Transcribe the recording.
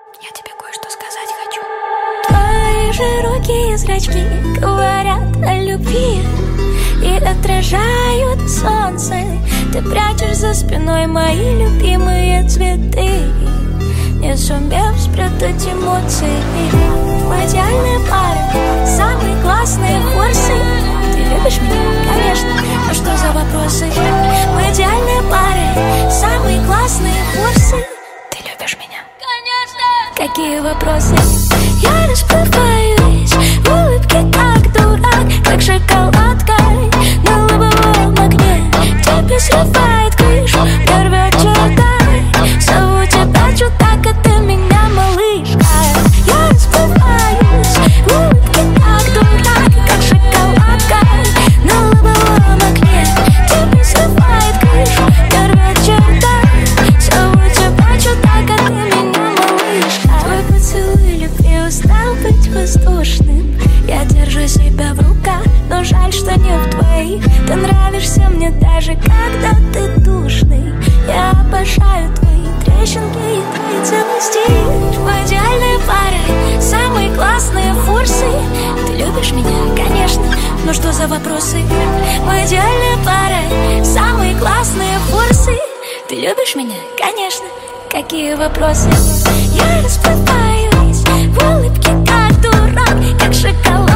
Я тебе кое-что сказать хочу. Твои широкие зрачки говорят о любви и отражают солнце. Ты прячешь за спиной мои любимые цветы, не сумев спрятать эмоции. Мы идеальные пары, самые классные форсы. Ты любишь меня? Конечно. Но что за вопросы? Мы идеальные пары, самые классные форсы. Ты любишь меня? Конечно. Какие вопросы? Я расплываюсь в улыбке, как дурак, как шоколадка на лобовом окне. Тебе срывает крышу, мне рвет чердак. Зову тебя чудак, а ты меня малышка. Я расплываюсь в улыбке, как дурак, как шоколадка на лобовом окне. Тебе срывает крышу, мне рвет чердак. Зову тебя чудак, а ты меня малышка. Твой поцелуй любви устал быть воздушным. Я держу себя в руках, но жаль, что не в твоих. Ты нравишься мне даже когда ты душный. Я обожаю твои трещинки и твои целости. Мы идеальные пары, самые классные форсы. Ты любишь меня? Конечно. Но что за вопросы? Мы идеальные пары, самые классные форсы. Ты любишь меня? Конечно. Какие вопросы? Я расплываюсь в улыбке, как дурак, как шоколад